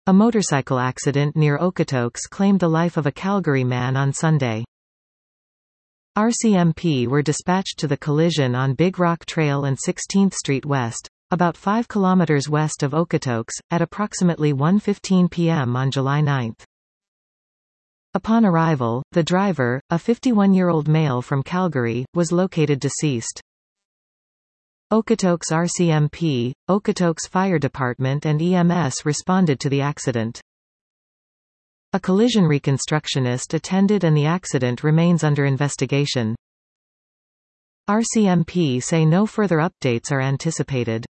A motorcycle accident near Okotoks claimed the life of a Calgary man on Sunday. RCMP were dispatched to the collision on Big Rock Trail and 16th Street West, about 5 kilometers west of Okotoks, at approximately 1:15 p.m. on July 9. Upon arrival, the driver, a 51-year-old male from Calgary, was located deceased. Okotoks RCMP, Okotoks Fire Department and EMS responded to the accident. A collision reconstructionist attended and the accident remains under investigation. RCMP say no further updates are anticipated.